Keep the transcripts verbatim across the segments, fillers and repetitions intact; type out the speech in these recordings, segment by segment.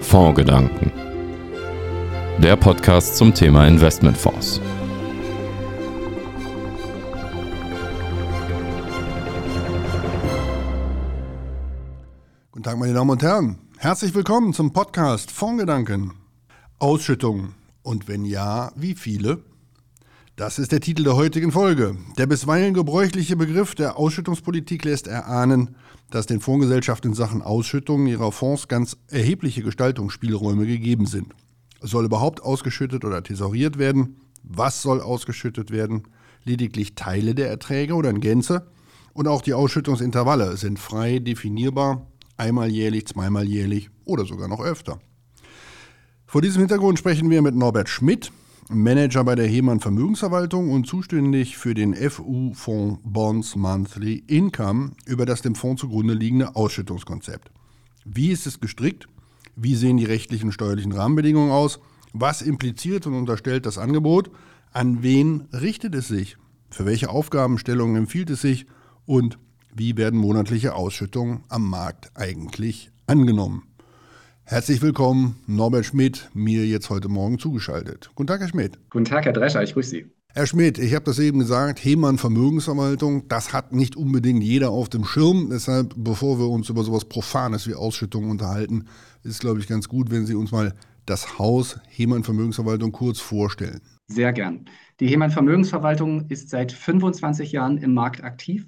Fondsgedanken. Der Podcast zum Thema Investmentfonds. Guten Tag, meine Damen und Herren. Herzlich willkommen zum Podcast Fondsgedanken. Ausschüttungen. Und wenn ja, wie viele? Das ist der Titel der heutigen Folge. Der bisweilen gebräuchliche Begriff der Ausschüttungspolitik lässt erahnen, dass den Fondsgesellschaften in Sachen Ausschüttungen ihrer Fonds ganz erhebliche Gestaltungsspielräume gegeben sind. Soll überhaupt ausgeschüttet oder thesauriert werden? Was soll ausgeschüttet werden? Lediglich Teile der Erträge oder in Gänze? Und auch die Ausschüttungsintervalle sind frei definierbar, einmal jährlich, zweimal jährlich oder sogar noch öfter. Vor diesem Hintergrund sprechen wir mit Norbert Schmidt, Manager bei der Hemann Vermögensverwaltung und zuständig für den F U-Fonds Bonds Monthly Income, über das dem Fonds zugrunde liegende Ausschüttungskonzept. Wie ist es gestrickt? Wie sehen die rechtlichen und steuerlichen Rahmenbedingungen aus? Was impliziert und unterstellt das Angebot? An wen richtet es sich? Für welche Aufgabenstellungen empfiehlt es sich? Und wie werden monatliche Ausschüttungen am Markt eigentlich angenommen? Herzlich willkommen, Norbert Schmidt, mir jetzt heute Morgen zugeschaltet. Guten Tag, Herr Schmidt. Guten Tag, Herr Drescher, ich grüße Sie. Herr Schmidt, ich habe das eben gesagt, Hemann Vermögensverwaltung, das hat nicht unbedingt jeder auf dem Schirm. Deshalb, bevor wir uns über sowas Profanes wie Ausschüttungen unterhalten, ist, glaube ich, ganz gut, wenn Sie uns mal das Haus Hemann Vermögensverwaltung kurz vorstellen. Sehr gern. Die Hemann Vermögensverwaltung ist seit fünfundzwanzig Jahren im Markt aktiv.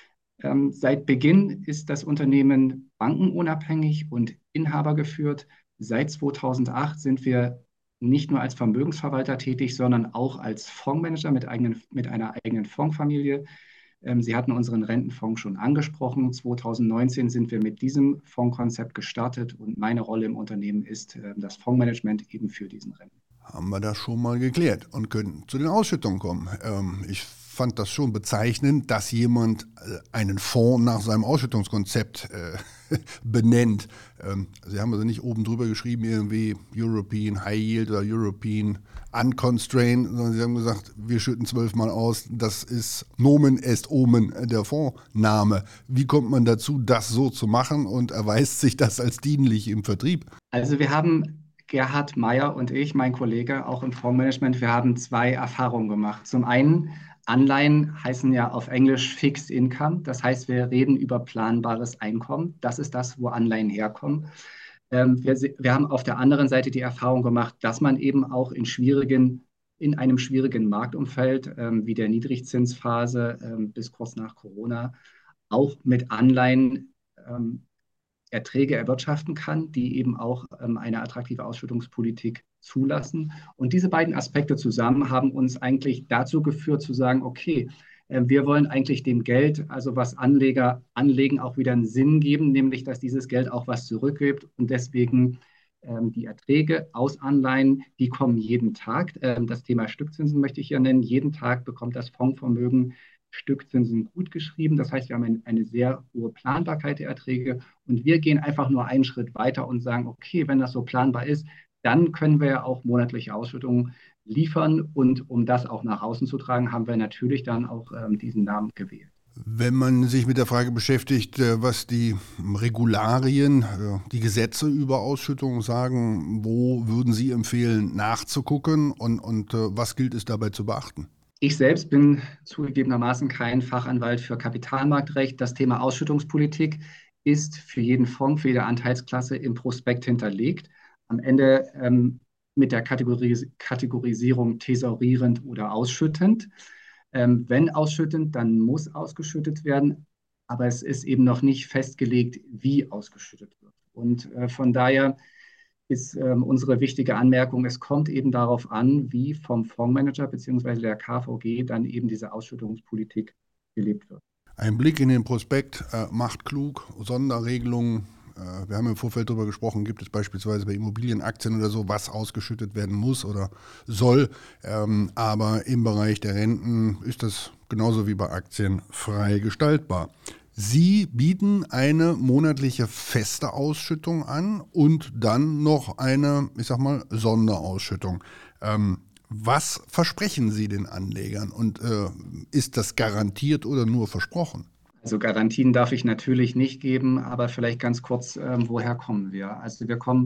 Ähm, seit Beginn ist das Unternehmen bankenunabhängig und inhabergeführt. Seit zweitausendacht sind wir nicht nur als Vermögensverwalter tätig, sondern auch als Fondsmanager mit, eigenen, mit einer eigenen Fondsfamilie. Ähm, Sie hatten unseren Rentenfonds schon angesprochen. zweitausendneunzehn sind wir mit diesem Fondskonzept gestartet und meine Rolle im Unternehmen ist äh, das Fondsmanagement eben für diesen Renten. Haben wir das schon mal geklärt und können zu den Ausschüttungen kommen. Ähm, ich fand das schon bezeichnend, dass jemand äh, einen Fonds nach seinem Ausschüttungskonzept äh, benennt. Ähm, Sie haben also nicht oben drüber geschrieben, irgendwie European High Yield oder European Unconstrained, sondern Sie haben gesagt, wir schütten zwölfmal aus. Das ist Nomen est Omen, der Fondsname. Wie kommt man dazu, das so zu machen und erweist sich das als dienlich im Vertrieb? Also wir haben Gerhard Meyer und ich, mein Kollege, auch im Fondsmanagement, wir haben zwei Erfahrungen gemacht. Zum einen, Anleihen heißen ja auf Englisch Fixed Income. Das heißt, wir reden über planbares Einkommen. Das ist das, wo Anleihen herkommen. Ähm, wir, wir haben auf der anderen Seite die Erfahrung gemacht, dass man eben auch in schwierigen, in einem schwierigen Marktumfeld ähm, wie der Niedrigzinsphase ähm, bis kurz nach Corona auch mit Anleihen ähm, Erträge erwirtschaften kann, die eben auch ähm, eine attraktive Ausschüttungspolitik zulassen. Und diese beiden Aspekte zusammen haben uns eigentlich dazu geführt zu sagen, okay, äh, wir wollen eigentlich dem Geld, also was Anleger anlegen, auch wieder einen Sinn geben, nämlich dass dieses Geld auch was zurückgibt. Und deswegen ähm, die Erträge aus Anleihen, die kommen jeden Tag. Ähm, das Thema Stückzinsen möchte ich hier nennen. Jeden Tag bekommt das Fondsvermögen Stückzinsen gut geschrieben. Das heißt, wir haben eine, eine sehr hohe Planbarkeit der Erträge und wir gehen einfach nur einen Schritt weiter und sagen, okay, wenn das so planbar ist, dann können wir ja auch monatliche Ausschüttungen liefern und um das auch nach außen zu tragen, haben wir natürlich dann auch ähm, diesen Namen gewählt. Wenn man sich mit der Frage beschäftigt, was die Regularien, die Gesetze über Ausschüttungen sagen, wo würden Sie empfehlen, nachzugucken und, und was gilt es dabei zu beachten? Ich selbst bin zugegebenermaßen kein Fachanwalt für Kapitalmarktrecht. Das Thema Ausschüttungspolitik ist für jeden Fonds, für jede Anteilsklasse im Prospekt hinterlegt. Am Ende ähm, mit der Kategoris- Kategorisierung thesaurierend oder ausschüttend. Ähm, wenn ausschüttend, dann muss ausgeschüttet werden. Aber es ist eben noch nicht festgelegt, wie ausgeschüttet wird. Und äh, von daher ist ähm, unsere wichtige Anmerkung, es kommt eben darauf an, wie vom Fondsmanager bzw. der K V G dann eben diese Ausschüttungspolitik gelebt wird. Ein Blick in den Prospekt äh, macht klug, Sonderregelungen. Äh, wir haben im Vorfeld darüber gesprochen, gibt es beispielsweise bei Immobilienaktien oder so, was ausgeschüttet werden muss oder soll. Ähm, aber im Bereich der Renten ist das genauso wie bei Aktien frei gestaltbar. Sie bieten eine monatliche feste Ausschüttung an und dann noch eine, ich sag mal, Sonderausschüttung. Ähm, was versprechen Sie den Anlegern und äh, ist das garantiert oder nur versprochen? Also Garantien darf ich natürlich nicht geben, aber vielleicht ganz kurz, ähm, woher kommen wir? Also wir kommen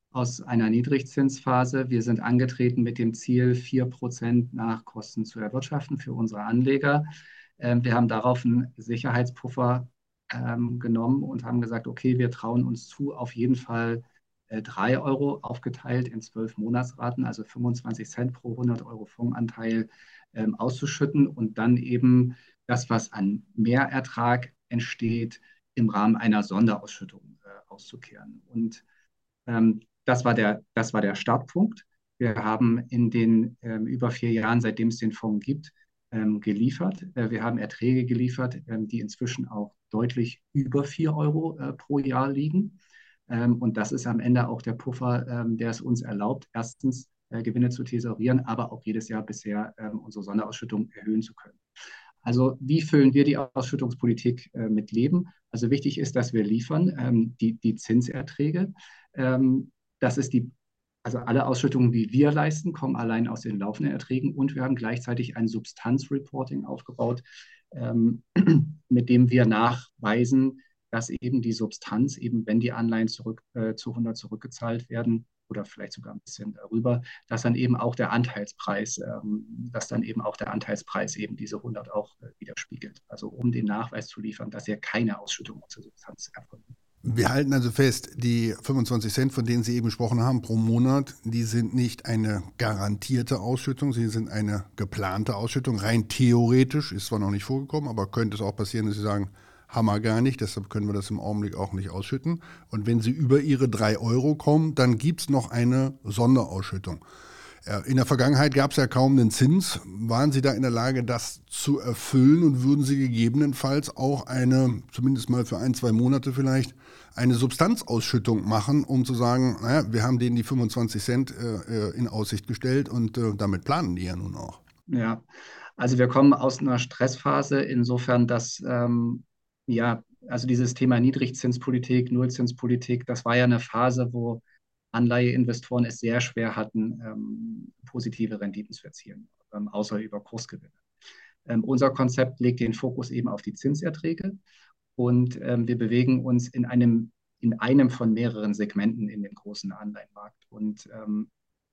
aus einer Niedrigzinsphase. Wir sind angetreten mit dem Ziel, vier Prozent Nachkosten zu erwirtschaften für unsere Anleger. Ähm, wir haben darauf einen Sicherheitspuffer ähm, genommen und haben gesagt, okay, wir trauen uns zu, auf jeden Fall äh, drei Euro aufgeteilt in zwölf Monatsraten, also fünfundzwanzig Cent pro hundert Euro Fondsanteil ähm, auszuschütten und dann eben das, was an Mehrertrag entsteht, im Rahmen einer Sonderausschüttung äh, auszukehren. Und ähm, das war der, das war der Startpunkt. Wir haben in den ähm, über vier Jahren, seitdem es den Fonds gibt, ähm, geliefert. Äh, wir haben Erträge geliefert, ähm, die inzwischen auch deutlich über vier Euro äh, pro Jahr liegen. Ähm, und das ist am Ende auch der Puffer, ähm, der es uns erlaubt, erstens äh, Gewinne zu thesaurieren, aber auch jedes Jahr bisher ähm, unsere Sonderausschüttung erhöhen zu können. Also wie füllen wir die Ausschüttungspolitik äh, mit Leben? Also wichtig ist, dass wir liefern, ähm, die, die Zinserträge. Ähm, das ist die, also alle Ausschüttungen, die wir leisten, kommen allein aus den laufenden Erträgen und wir haben gleichzeitig ein Substanzreporting aufgebaut, ähm, mit dem wir nachweisen, dass eben die Substanz, eben wenn die Anleihen zurück, äh, zu hundert zurückgezahlt werden oder vielleicht sogar ein bisschen darüber, dass dann eben auch der Anteilspreis, ähm, dass dann eben auch der Anteilspreis eben diese hundert auch äh, widerspiegelt. Also um den Nachweis zu liefern, dass hier keine Ausschüttung aus der Substanz erfolgt. Wir halten also fest, die fünfundzwanzig Cent, von denen Sie eben gesprochen haben, pro Monat, die sind nicht eine garantierte Ausschüttung, sie sind eine geplante Ausschüttung. Rein theoretisch, ist zwar noch nicht vorgekommen, aber könnte es auch passieren, dass Sie sagen, haben wir gar nicht, deshalb können wir das im Augenblick auch nicht ausschütten. Und wenn Sie über Ihre drei Euro kommen, dann gibt es noch eine Sonderausschüttung. In der Vergangenheit gab es ja kaum einen Zins. Waren Sie da in der Lage, das zu erfüllen und würden Sie gegebenenfalls auch eine, zumindest mal für ein, zwei Monate vielleicht, eine Substanzausschüttung machen, um zu sagen, naja, wir haben denen die fünfundzwanzig Cent äh, in Aussicht gestellt und äh, damit planen die ja nun auch. Ja, also wir kommen aus einer Stressphase insofern, dass ähm, ja, also dieses Thema Niedrigzinspolitik, Nullzinspolitik, das war ja eine Phase, wo Anleiheinvestoren es sehr schwer hatten, ähm, positive Renditen zu erzielen, ähm, außer über Kursgewinne. Ähm, unser Konzept legt den Fokus eben auf die Zinserträge und ähm, wir bewegen uns in einem, in einem von mehreren Segmenten in dem großen Anleihenmarkt. Und ähm,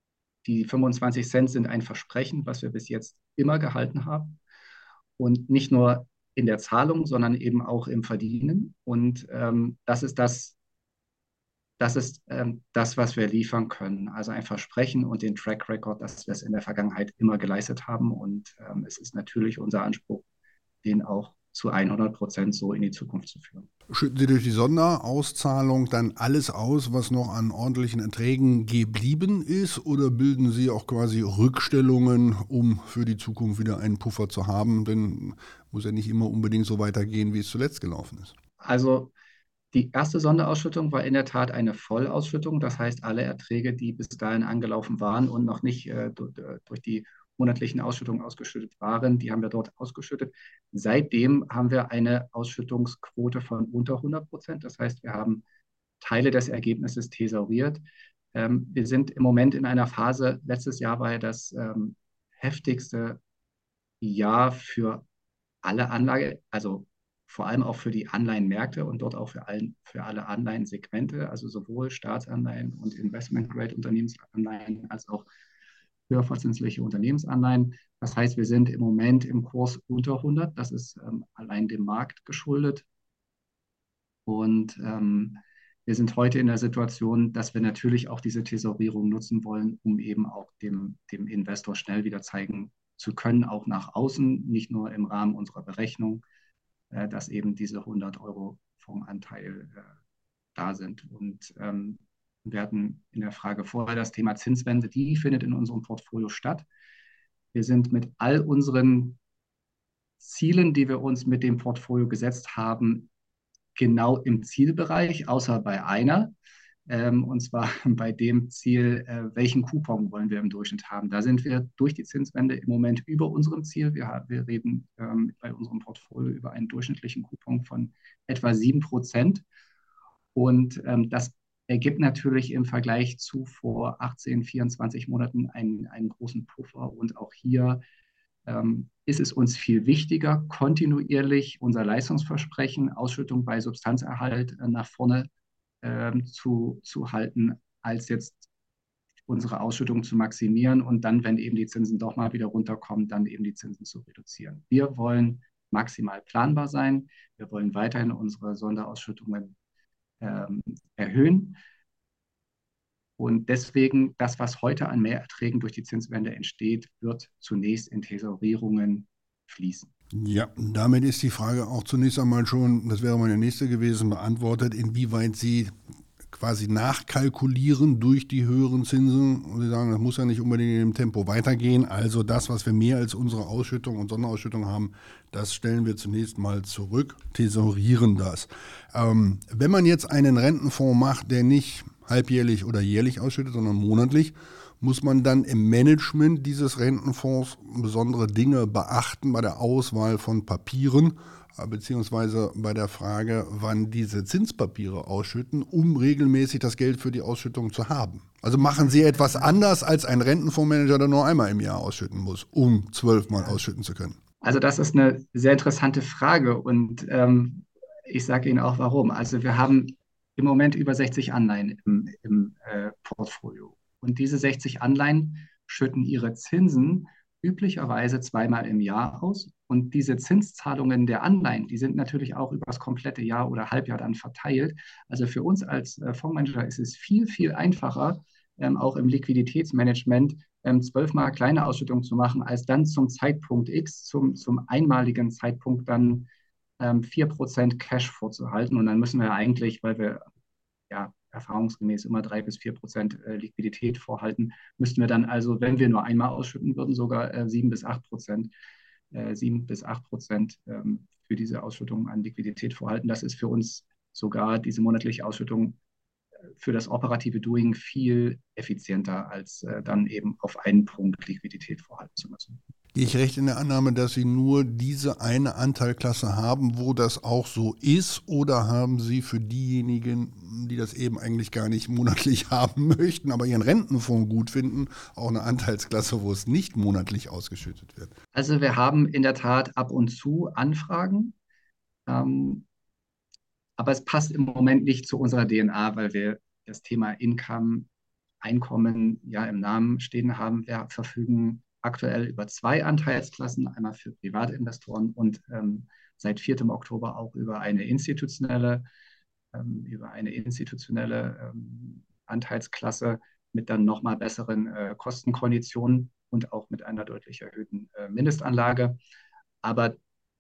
die fünfundzwanzig Cent sind ein Versprechen, was wir bis jetzt immer gehalten haben. Und nicht nur in der Zahlung, sondern eben auch im Verdienen. Und ähm, das ist das, das ist ähm, das, was wir liefern können. Also ein Versprechen und den Track Record, dass wir es in der Vergangenheit immer geleistet haben. Und ähm, es ist natürlich unser Anspruch, den auch zu hundert Prozent so in die Zukunft zu führen. Schütten Sie durch die Sonderauszahlung dann alles aus, was noch an ordentlichen Erträgen geblieben ist, oder bilden Sie auch quasi Rückstellungen, um für die Zukunft wieder einen Puffer zu haben? Denn muss ja nicht immer unbedingt so weitergehen, wie es zuletzt gelaufen ist. Also die erste Sonderausschüttung war in der Tat eine Vollausschüttung. Das heißt, alle Erträge, die bis dahin angelaufen waren und noch nicht äh, durch, durch die monatlichen Ausschüttungen ausgeschüttet waren, die haben wir dort ausgeschüttet. Seitdem haben wir eine Ausschüttungsquote von unter hundert Prozent. Das heißt, wir haben Teile des Ergebnisses thesauriert. Ähm, wir sind im Moment in einer Phase, letztes Jahr war ja das ähm, heftigste Jahr für alle Anlage, also vor allem auch für die Anleihenmärkte und dort auch für, allen, für alle Anleihensegmente, also sowohl Staatsanleihen und Investment-Grade-Unternehmensanleihen als auch höherverzinsliche Unternehmensanleihen. Das heißt, wir sind im Moment im Kurs unter hundert. Das ist ähm, allein dem Markt geschuldet. Und ähm, wir sind heute in der Situation, dass wir natürlich auch diese Tesorierung nutzen wollen, um eben auch dem, dem Investor schnell wieder zeigen zu können, auch nach außen, nicht nur im Rahmen unserer Berechnung, äh, dass eben diese hundert Euro Fondsanteil äh, da sind. Und ähm, wir hatten in der Frage vorher das Thema Zinswende, die findet in unserem Portfolio statt. Wir sind mit all unseren Zielen, die wir uns mit dem Portfolio gesetzt haben, genau im Zielbereich, außer bei einer. Ähm, und zwar bei dem Ziel, äh, welchen Coupon wollen wir im Durchschnitt haben. Da sind wir durch die Zinswende im Moment über unserem Ziel. Wir, wir reden ähm, bei unserem Portfolio über einen durchschnittlichen Coupon von etwa sieben Prozent. Und ähm, das ergibt natürlich im Vergleich zu vor achtzehn, vierundzwanzig Monaten einen, einen großen Puffer. Und auch hier ähm, ist es uns viel wichtiger, kontinuierlich unser Leistungsversprechen, Ausschüttung bei Substanzerhalt äh, nach vorne ähm, zu, zu halten, als jetzt unsere Ausschüttung zu maximieren und dann, wenn eben die Zinsen doch mal wieder runterkommen, dann eben die Zinsen zu reduzieren. Wir wollen maximal planbar sein. Wir wollen weiterhin unsere Sonderausschüttungen ähm, erhöhen. Und deswegen, das, was heute an Mehrerträgen durch die Zinswende entsteht, wird zunächst in Tesorierungen fließen. Ja, damit ist die Frage auch zunächst einmal schon, das wäre meine nächste gewesen, beantwortet, inwieweit Sie quasi nachkalkulieren durch die höheren Zinsen und Sie sagen, das muss ja nicht unbedingt in dem Tempo weitergehen. Also das, was wir mehr als unsere Ausschüttung und Sonderausschüttung haben, das stellen wir zunächst mal zurück, tesorieren das. Ähm, wenn man jetzt einen Rentenfonds macht, der nicht halbjährlich oder jährlich ausschüttet, sondern monatlich, muss man dann im Management dieses Rentenfonds besondere Dinge beachten bei der Auswahl von Papieren, beziehungsweise bei der Frage, wann diese Zinspapiere ausschütten, um regelmäßig das Geld für die Ausschüttung zu haben. Also machen Sie etwas anders als ein Rentenfondsmanager, der nur einmal im Jahr ausschütten muss, um zwölfmal ausschütten zu können? Also das ist eine sehr interessante Frage und ähm, ich sage Ihnen auch warum. Also wir haben im Moment über sechzig Anleihen im, im äh, Portfolio und diese sechzig Anleihen schütten ihre Zinsen üblicherweise zweimal im Jahr aus. Und diese Zinszahlungen der Anleihen, die sind natürlich auch über das komplette Jahr oder Halbjahr dann verteilt. Also für uns als äh, Fondsmanager ist es viel, viel einfacher, ähm, auch im Liquiditätsmanagement ähm, zwölfmal kleine Ausschüttungen zu machen, als dann zum Zeitpunkt X, zum, zum einmaligen Zeitpunkt dann ähm, vier Prozent Cash vorzuhalten. Und dann müssen wir eigentlich, weil wir ja erfahrungsgemäß immer drei bis vier Prozent äh, Liquidität vorhalten, müssten wir dann also, wenn wir nur einmal ausschütten würden, sogar äh, sieben bis acht Prozent sieben bis acht Prozent ähm, für diese Ausschüttung an Liquidität vorhalten. Das ist für uns sogar diese monatliche Ausschüttung für das operative Doing viel effizienter, als äh, dann eben auf einen Punkt Liquidität vorhalten zu müssen. Gehe ich recht in der Annahme, dass Sie nur diese eine Anteilklasse haben, wo das auch so ist, oder haben Sie für diejenigen, die das eben eigentlich gar nicht monatlich haben möchten, aber ihren Rentenfonds gut finden, auch eine Anteilsklasse, wo es nicht monatlich ausgeschüttet wird? Also wir haben in der Tat ab und zu Anfragen, ähm, aber es passt im Moment nicht zu unserer D N A, weil wir das Thema Income, Einkommen ja im Namen stehen haben. Wir verfügen aktuell über zwei Anteilsklassen, einmal für Privatinvestoren und ähm, seit vierten Oktober auch über eine institutionelle, ähm, über eine institutionelle ähm, Anteilsklasse mit dann nochmal besseren äh, Kostenkonditionen und auch mit einer deutlich erhöhten äh, Mindestanlage. Aber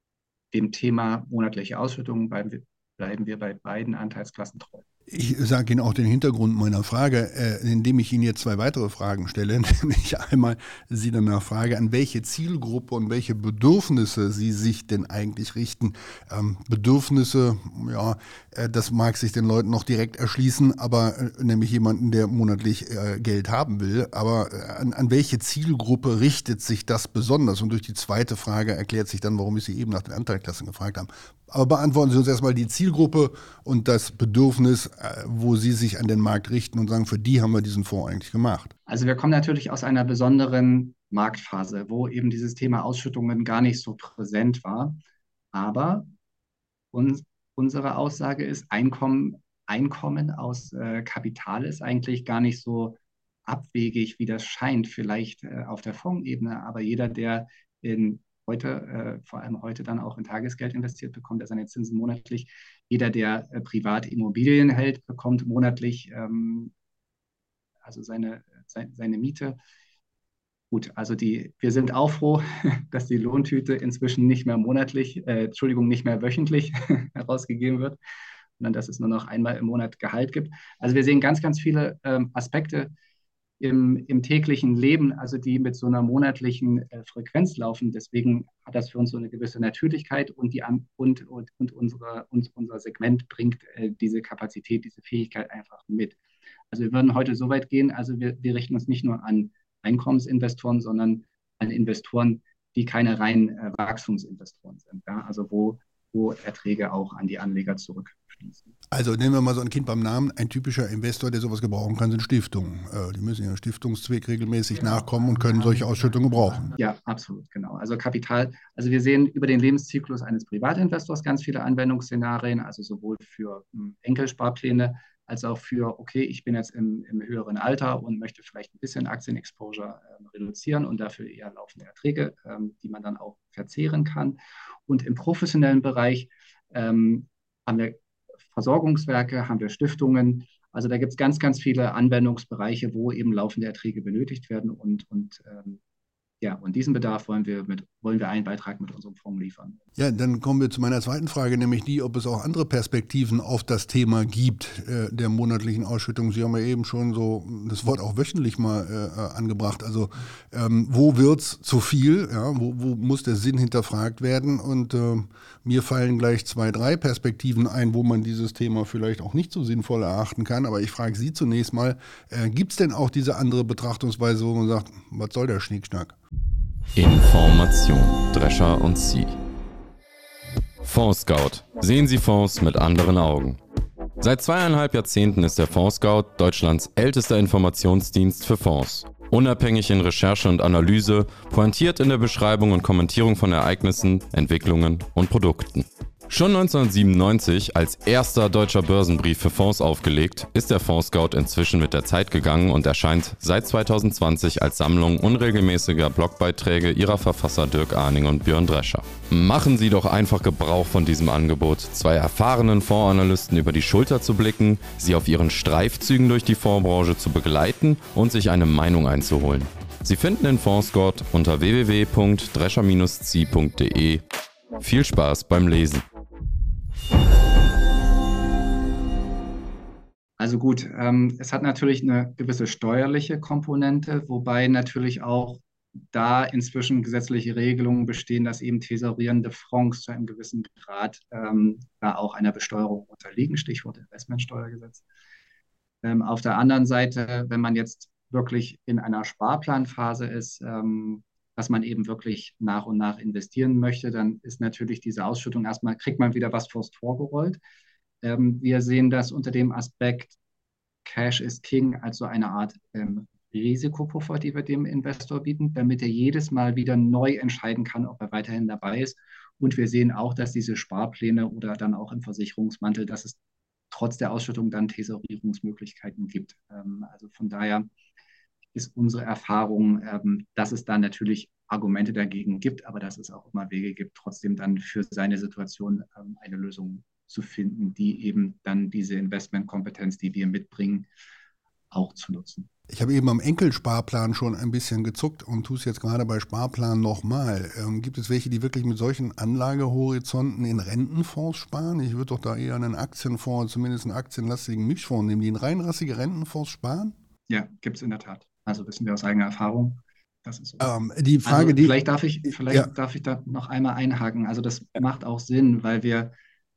dem Thema monatliche Ausschüttungen bleiben wir, bleiben wir bei beiden Anteilsklassen treu. Ich sage Ihnen auch den Hintergrund meiner Frage, äh, indem ich Ihnen jetzt zwei weitere Fragen stelle, nämlich einmal Sie danach frage, an welche Zielgruppe und welche Bedürfnisse Sie sich denn eigentlich richten. Ähm, Bedürfnisse, ja, äh, das mag sich den Leuten noch direkt erschließen, aber äh, nämlich jemanden, der monatlich äh, Geld haben will. Aber äh, an, an welche Zielgruppe richtet sich das besonders? Und durch die zweite Frage erklärt sich dann, warum ich Sie eben nach den Anteilklassen gefragt habe. Aber beantworten Sie uns erstmal die Zielgruppe und das Bedürfnis, wo Sie sich an den Markt richten und sagen, für die haben wir diesen Fonds eigentlich gemacht. Also wir kommen natürlich aus einer besonderen Marktphase, wo eben dieses Thema Ausschüttungen gar nicht so präsent war. Aber uns, unsere Aussage ist, Einkommen, Einkommen aus äh, Kapital ist eigentlich gar nicht so abwegig, wie das scheint, vielleicht äh, auf der Fondsebene. Aber jeder, der in heute, äh, vor allem heute dann auch in Tagesgeld investiert, bekommt er seine Zinsen monatlich. Jeder, der äh, privat Immobilien hält, bekommt monatlich ähm, also seine, se seine Miete. Gut, also die, wir sind auch froh, dass die Lohntüte inzwischen nicht mehr monatlich, äh, Entschuldigung, nicht mehr wöchentlich herausgegeben wird, sondern dass es nur noch einmal im Monat Gehalt gibt. Also wir sehen ganz, ganz viele ähm, Aspekte im, im täglichen Leben, also die mit so einer monatlichen äh, Frequenz laufen. Deswegen hat das für uns so eine gewisse Natürlichkeit und, die, und, und, und, unsere, und unser Segment bringt äh, diese Kapazität, diese Fähigkeit einfach mit. Also wir würden heute so weit gehen, also wir, wir richten uns nicht nur an Einkommensinvestoren, sondern an Investoren, die keine reinen äh, Wachstumsinvestoren sind. Ja? Also wo, wo Erträge auch an die Anleger zurückfließen. Also nehmen wir mal so ein Kind beim Namen. Ein typischer Investor, der sowas gebrauchen kann, sind Stiftungen. Äh, die müssen ja Stiftungszweck regelmäßig genau. nachkommen und können solche Ausschüttungen gebrauchen. Ja, absolut, genau. Also Kapital, also wir sehen über den Lebenszyklus eines Privatinvestors ganz viele Anwendungsszenarien, also sowohl für ähm, Enkelsparpläne als auch für, okay, ich bin jetzt im, im höheren Alter und möchte vielleicht ein bisschen Aktienexposure äh, reduzieren und dafür eher laufende Erträge, ähm, die man dann auch verzehren kann. Und im professionellen Bereich ähm, haben wir Versorgungswerke, haben wir Stiftungen. Also da gibt es ganz, ganz viele Anwendungsbereiche, wo eben laufende Erträge benötigt werden. Und, und ähm, ja, und diesen Bedarf wollen wir, mit, wollen wir einen Beitrag mit unserem Fonds liefern. Ja, dann kommen wir zu meiner zweiten Frage, nämlich die, ob es auch andere Perspektiven auf das Thema gibt äh, der monatlichen Ausschüttung. Sie haben ja eben schon so das Wort auch wöchentlich mal äh, angebracht. Also ähm, wo wird's zu viel? Ja, wo, wo muss der Sinn hinterfragt werden? Und äh, mir fallen gleich zwei, drei Perspektiven ein, wo man dieses Thema vielleicht auch nicht so sinnvoll erachten kann. Aber ich frage Sie zunächst mal, äh, gibt es denn auch diese andere Betrachtungsweise, wo man sagt, was soll der Schnickschnack? Information, Drescher und Sie. Fondsscout. Sehen Sie Fonds mit anderen Augen. Seit zweieinhalb Jahrzehnten ist der Fondsscout Deutschlands ältester Informationsdienst für Fonds. Unabhängig in Recherche und Analyse, pointiert in der Beschreibung und Kommentierung von Ereignissen, Entwicklungen und Produkten. Schon neunzehnhundertsiebenundneunzig als erster deutscher Börsenbrief für Fonds aufgelegt, ist der Fondsscout inzwischen mit der Zeit gegangen und erscheint seit zweitausendzwanzig als Sammlung unregelmäßiger Blogbeiträge ihrer Verfasser Dirk Arning und Björn Drescher. Machen Sie doch einfach Gebrauch von diesem Angebot, zwei erfahrenen Fondsanalysten über die Schulter zu blicken, sie auf ihren Streifzügen durch die Fondsbranche zu begleiten und sich eine Meinung einzuholen. Sie finden den Fondsscout unter w w w punkt drescher Bindestrich zi punkt d e. Viel Spaß beim Lesen. Also gut, ähm, es hat natürlich eine gewisse steuerliche Komponente, wobei natürlich auch da inzwischen gesetzliche Regelungen bestehen, dass eben tesorierende Fonds zu einem gewissen Grad ähm, da auch einer Besteuerung unterliegen, Stichwort Investmentsteuergesetz. Ähm, auf der anderen Seite, wenn man jetzt wirklich in einer Sparplanphase ist, ähm, dass man eben wirklich nach und nach investieren möchte, dann ist natürlich diese Ausschüttung erstmal, kriegt man wieder was vors Tor gerollt. Ähm, wir sehen das unter dem Aspekt Cash is King, also eine Art ähm, Risikopuffer, die wir dem Investor bieten, damit er jedes Mal wieder neu entscheiden kann, ob er weiterhin dabei ist. Und wir sehen auch, dass diese Sparpläne oder dann auch im Versicherungsmantel, dass es trotz der Ausschüttung dann Tesorierungsmöglichkeiten gibt. Ähm, also von daher ist unsere Erfahrung, ähm, dass es da natürlich Argumente dagegen gibt, aber dass es auch immer Wege gibt, trotzdem dann für seine Situation ähm, eine Lösung zu finden, die eben dann diese Investmentkompetenz, die wir mitbringen, auch zu nutzen. Ich habe eben am Enkelsparplan schon ein bisschen gezuckt und tue es jetzt gerade bei Sparplan nochmal. Ähm, gibt es welche, die wirklich mit solchen Anlagehorizonten in Rentenfonds sparen? Ich würde doch da eher einen Aktienfonds, zumindest einen aktienlastigen Mischfonds nehmen, die in reinrassige Rentenfonds sparen? Ja, gibt es in der Tat. Also wissen wir aus eigener Erfahrung. Das ist so. Ähm, die Frage, also die, vielleicht darf ich, vielleicht ja. darf ich da noch einmal einhaken. Also das macht auch Sinn, weil wir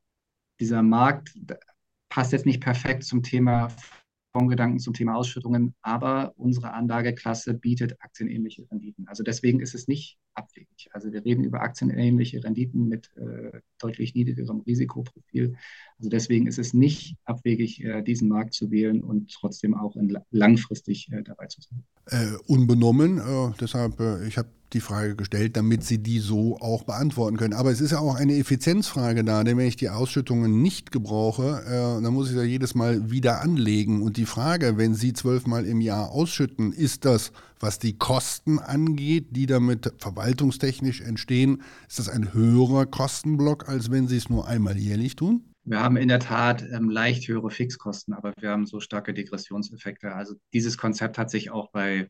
dieser Markt passt jetzt nicht perfekt zum Thema Fondsgedanken, zum Thema Ausschüttungen, aber unsere Anlageklasse bietet aktienähnliche Renditen. Also deswegen ist es nicht abwegig. Also wir reden über aktienähnliche Renditen mit äh, deutlich niedrigerem Risikoprofil. Also deswegen ist es nicht abwegig, äh, diesen Markt zu wählen und trotzdem auch in, langfristig äh, dabei zu sein. Äh, unbenommen, äh, deshalb, äh, ich habe die Frage gestellt, damit Sie die so auch beantworten können. Aber es ist ja auch eine Effizienzfrage da, denn wenn ich die Ausschüttungen nicht gebrauche, äh, dann muss ich ja jedes Mal wieder anlegen. Und die Frage, wenn Sie zwölfmal im Jahr ausschütten, ist das, was die Kosten angeht, die damit verwaltungstechnisch entstehen, ist das ein höherer Kostenblock, als wenn Sie es nur einmal jährlich tun? Wir haben in der Tat ähm, leicht höhere Fixkosten, aber wir haben so starke Degressionseffekte. Also dieses Konzept hat sich auch bei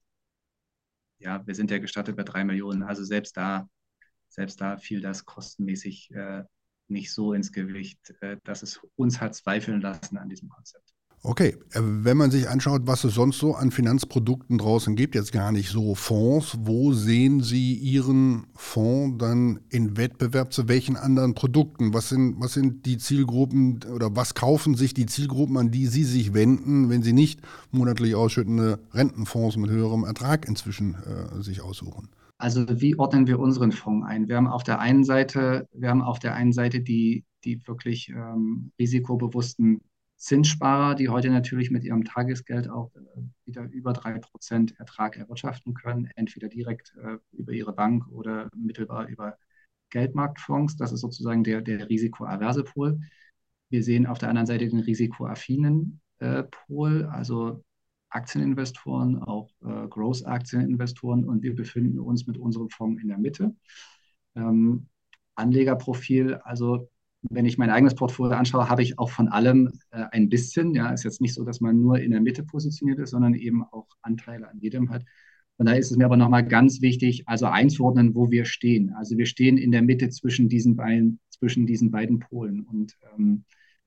Ja, wir sind ja gestattet bei drei Millionen. Also selbst da, selbst da fiel das kostenmäßig äh, nicht so ins Gewicht, äh, dass es uns hat zweifeln lassen an diesem Konzept. Okay, wenn man sich anschaut, was es sonst so an Finanzprodukten draußen gibt, jetzt gar nicht so Fonds, wo sehen Sie Ihren Fonds dann in Wettbewerb zu welchen anderen Produkten? Was sind, was sind die Zielgruppen oder was kaufen sich die Zielgruppen, an die Sie sich wenden, wenn Sie nicht monatlich ausschüttende Rentenfonds mit höherem Ertrag inzwischen äh, sich aussuchen? Also wie ordnen wir unseren Fonds ein? Wir haben auf der einen Seite, wir haben auf der einen Seite die, die wirklich ähm, risikobewussten Zinssparer, die heute natürlich mit ihrem Tagesgeld auch äh, wieder über drei Prozent Ertrag erwirtschaften können, entweder direkt äh, über ihre Bank oder mittelbar über Geldmarktfonds. Das ist sozusagen der, der risikoaverse Pol. Wir sehen auf der anderen Seite den risikoaffinen Pol, also Aktieninvestoren, auch äh, Growth-Aktieninvestoren, und wir befinden uns mit unserem Fonds in der Mitte. Ähm, Anlegerprofil, also wenn ich mein eigenes Portfolio anschaue, habe ich auch von allem äh, ein bisschen. Ja, ist jetzt nicht so, dass man nur in der Mitte positioniert ist, sondern eben auch Anteile an jedem hat. Und da ist es mir aber nochmal ganz wichtig, also einzuordnen, wo wir stehen. Also wir stehen in der Mitte zwischen diesen beiden, zwischen diesen beiden Polen. Und ähm,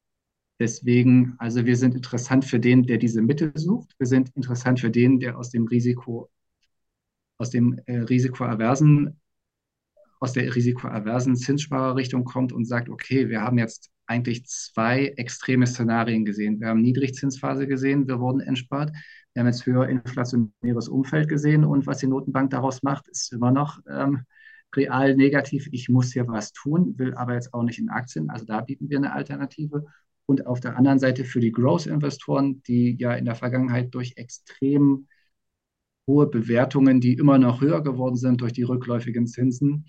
deswegen, also wir sind interessant für den, der diese Mitte sucht. Wir sind interessant für den, der aus dem Risiko, aus dem äh, risikoaversen aus der risikoaversen Zinssparerrichtung kommt und sagt, okay, wir haben jetzt eigentlich zwei extreme Szenarien gesehen. Wir haben Niedrigzinsphase gesehen, wir wurden entspart. Wir haben jetzt höher inflationäres Umfeld gesehen, und was die Notenbank daraus macht, ist immer noch ähm, real negativ. Ich muss hier was tun, will aber jetzt auch nicht in Aktien. Also da bieten wir eine Alternative. Und auf der anderen Seite für die Growth-Investoren, die ja in der Vergangenheit durch extrem hohe Bewertungen, die immer noch höher geworden sind durch die rückläufigen Zinsen,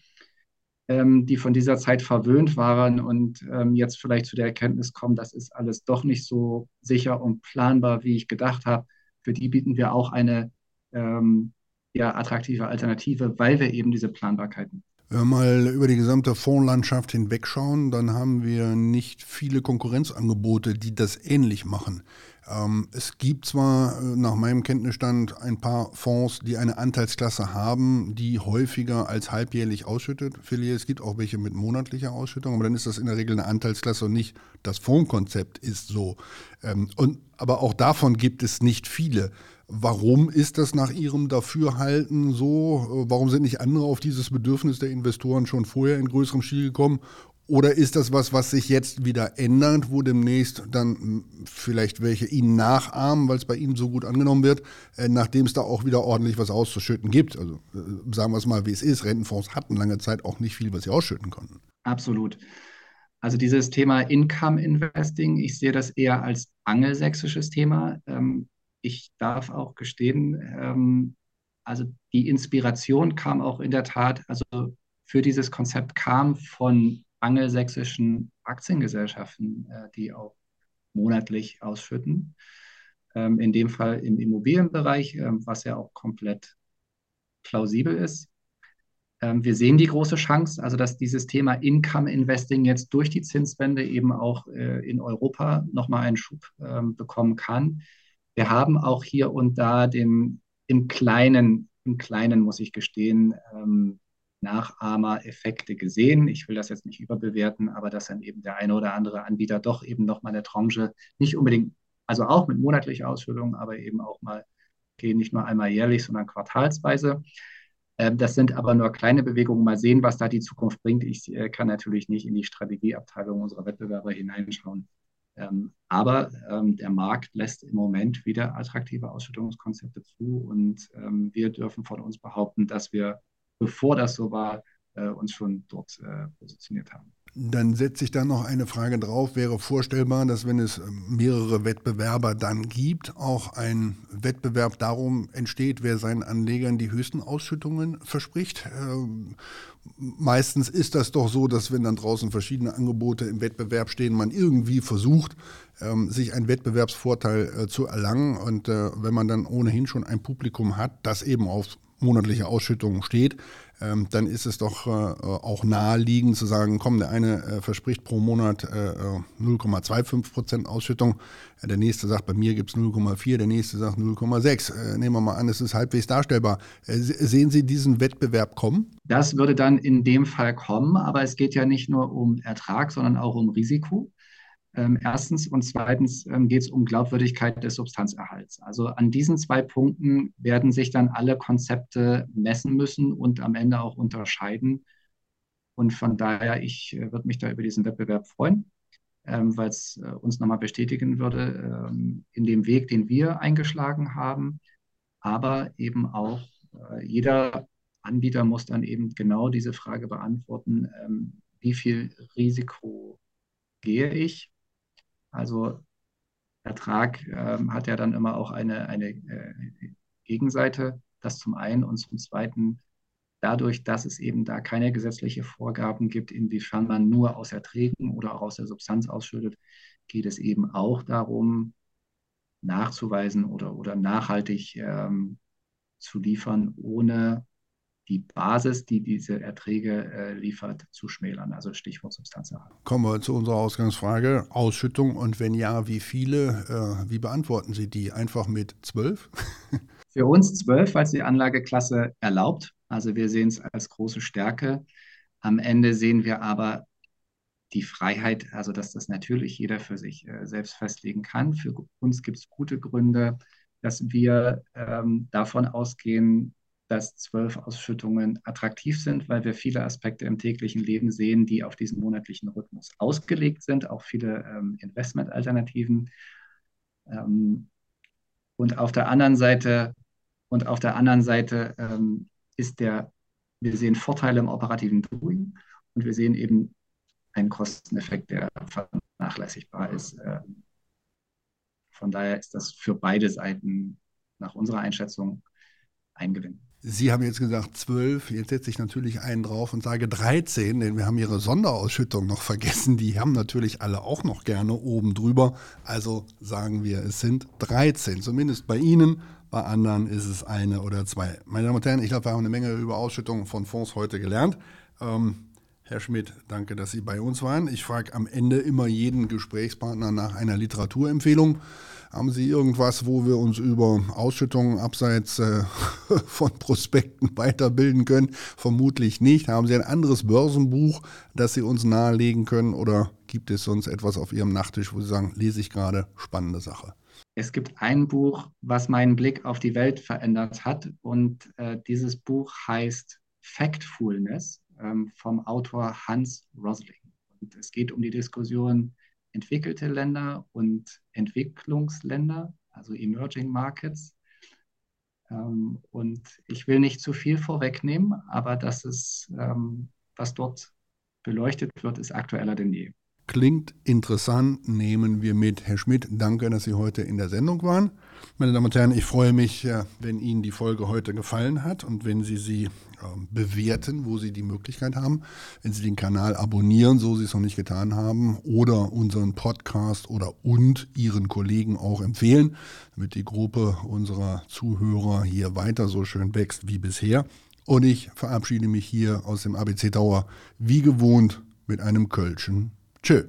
ähm, die von dieser Zeit verwöhnt waren und ähm, jetzt vielleicht zu der Erkenntnis kommen, das ist alles doch nicht so sicher und planbar, wie ich gedacht habe. Für die bieten wir auch eine ähm, ja, attraktive Alternative, weil wir eben diese Planbarkeiten. Wenn wir mal über die gesamte Fondslandschaft hinwegschauen, dann haben wir nicht viele Konkurrenzangebote, die das ähnlich machen. Ähm, es gibt zwar äh, nach meinem Kenntnisstand ein paar Fonds, die eine Anteilsklasse haben, die häufiger als halbjährlich ausschüttet. Es gibt auch welche mit monatlicher Ausschüttung, aber dann ist das in der Regel eine Anteilsklasse und nicht das Fondskonzept ist so. Ähm, und, aber auch davon gibt es nicht viele. Warum ist das nach Ihrem Dafürhalten so? Warum sind nicht andere auf dieses Bedürfnis der Investoren schon vorher in größerem Stil gekommen? Oder ist das was, was sich jetzt wieder ändert, wo demnächst dann vielleicht welche Ihnen nachahmen, weil es bei Ihnen so gut angenommen wird, äh, nachdem es da auch wieder ordentlich was auszuschütten gibt? Also äh, sagen wir es mal, wie es ist. Rentenfonds hatten lange Zeit auch nicht viel, was sie ausschütten konnten. Absolut. Also dieses Thema Income Investing, ich sehe das eher als angelsächsisches Thema. Ähm, ich darf auch gestehen, ähm, also die Inspiration kam auch in der Tat, also für dieses Konzept kam von angelsächsischen Aktiengesellschaften, äh, die auch monatlich ausschütten. Ähm, in dem Fall im Immobilienbereich, ähm, was ja auch komplett plausibel ist. Ähm, wir sehen die große Chance, also dass dieses Thema Income Investing jetzt durch die Zinswende eben auch äh, in Europa nochmal einen Schub ähm, bekommen kann. Wir haben auch hier und da den im Kleinen, im Kleinen muss ich gestehen, ähm, Nachahmereffekte gesehen. Ich will das jetzt nicht überbewerten, aber dass dann eben der eine oder andere Anbieter doch eben nochmal eine Tranche, nicht unbedingt, also auch mit monatlicher Ausschüttung, aber eben auch mal, okay, nicht nur einmal jährlich, sondern quartalsweise. Ähm, das sind aber nur kleine Bewegungen. Mal sehen, was da die Zukunft bringt. Ich äh, kann natürlich nicht in die Strategieabteilung unserer Wettbewerber hineinschauen. Ähm, aber ähm, der Markt lässt im Moment wieder attraktive Ausschüttungskonzepte zu, und ähm, wir dürfen von uns behaupten, dass wir, bevor das so war, äh, uns schon dort äh, positioniert haben. Dann setze ich da noch eine Frage drauf. Wäre vorstellbar, dass wenn es mehrere Wettbewerber dann gibt, auch ein Wettbewerb darum entsteht, wer seinen Anlegern die höchsten Ausschüttungen verspricht? Ähm, meistens ist das doch so, dass wenn dann draußen verschiedene Angebote im Wettbewerb stehen, man irgendwie versucht, ähm, sich einen Wettbewerbsvorteil äh, zu erlangen. Und äh, wenn man dann ohnehin schon ein Publikum hat, das eben auf monatliche Ausschüttungen steht, ähm, dann ist es doch äh, auch naheliegend zu sagen, komm, der eine äh, verspricht pro Monat äh, null Komma fünfundzwanzig Prozent Ausschüttung, äh, der nächste sagt, bei mir gibt es null Komma vier, der nächste sagt null Komma sechs. Äh, nehmen wir mal an, es ist halbwegs darstellbar. Äh, sehen Sie diesen Wettbewerb kommen? Das würde dann in dem Fall kommen, aber es geht ja nicht nur um Ertrag, sondern auch um Risiko. Ähm, erstens und zweitens ähm, geht es um Glaubwürdigkeit des Substanzerhalts. Also an diesen zwei Punkten werden sich dann alle Konzepte messen müssen und am Ende auch unterscheiden. Und von daher, ich äh, würde mich da über diesen Wettbewerb freuen, ähm, weil es äh, uns nochmal bestätigen würde ähm, in dem Weg, den wir eingeschlagen haben. Aber eben auch äh, jeder Anbieter muss dann eben genau diese Frage beantworten, ähm, wie viel Risiko gehe ich? Also Ertrag ähm, hat ja dann immer auch eine, eine äh, Gegenseite, das zum einen, und zum zweiten, dadurch, dass es eben da keine gesetzliche Vorgaben gibt, inwiefern man nur aus Erträgen oder auch aus der Substanz ausschüttet, geht es eben auch darum, nachzuweisen oder, oder nachhaltig ähm, zu liefern, ohne die Basis, die diese Erträge äh, liefert, zu schmälern. Also Stichwort Substanzerhalt. Kommen wir zu unserer Ausgangsfrage. Ausschüttung und wenn ja, wie viele? Äh, wie beantworten Sie die? Einfach mit zwölf? Für uns zwölf, weil es die Anlageklasse erlaubt. Also wir sehen es als große Stärke. Am Ende sehen wir aber die Freiheit, also dass das natürlich jeder für sich äh, selbst festlegen kann. Für uns gibt es gute Gründe, dass wir ähm, davon ausgehen, dass zwölf Ausschüttungen attraktiv sind, weil wir viele Aspekte im täglichen Leben sehen, die auf diesen monatlichen Rhythmus ausgelegt sind, auch viele ähm, Investmentalternativen. Ähm, und auf der anderen Seite, und auf der anderen Seite ähm, ist der, wir sehen Vorteile im operativen Doing und wir sehen eben einen Kosteneffekt, der vernachlässigbar ist. Ähm, von daher ist das für beide Seiten nach unserer Einschätzung ein Gewinn. Sie haben jetzt gesagt zwölf, jetzt setze ich natürlich einen drauf und sage dreizehn, denn wir haben Ihre Sonderausschüttung noch vergessen. Die haben natürlich alle auch noch gerne oben drüber. Also sagen wir, es sind dreizehn, zumindest bei Ihnen. Bei anderen ist es eine oder zwei. Meine Damen und Herren, ich glaube, wir haben eine Menge über Ausschüttungen von Fonds heute gelernt. Ähm, Herr Schmidt, danke, dass Sie bei uns waren. Ich frage am Ende immer jeden Gesprächspartner nach einer Literaturempfehlung. Haben Sie irgendwas, wo wir uns über Ausschüttungen abseits äh, von Prospekten weiterbilden können? Vermutlich nicht. Haben Sie ein anderes Börsenbuch, das Sie uns nahelegen können? Oder gibt es sonst etwas auf Ihrem Nachttisch, wo Sie sagen, lese ich gerade, spannende Sache? Es gibt ein Buch, was meinen Blick auf die Welt verändert hat. Und äh, dieses Buch heißt Factfulness ähm, vom Autor Hans Rosling. Und es geht um die Diskussion entwickelte Länder und Entwicklungsländer, also Emerging Markets. Ähm, und ich will nicht zu viel vorwegnehmen, aber das ist, ähm, was dort beleuchtet wird, ist aktueller denn je. Klingt interessant, nehmen wir mit. Herr Schmidt, danke, dass Sie heute in der Sendung waren. Meine Damen und Herren, ich freue mich, wenn Ihnen die Folge heute gefallen hat und wenn Sie sie bewerten, wo Sie die Möglichkeit haben, wenn Sie den Kanal abonnieren, so Sie es noch nicht getan haben, oder unseren Podcast oder und Ihren Kollegen auch empfehlen, damit die Gruppe unserer Zuhörer hier weiter so schön wächst wie bisher. Und ich verabschiede mich hier aus dem A B C Tower wie gewohnt mit einem Kölschen Tschö.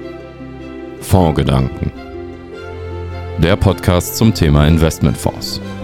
Fondsgedanken. Der Podcast zum Thema Investmentfonds.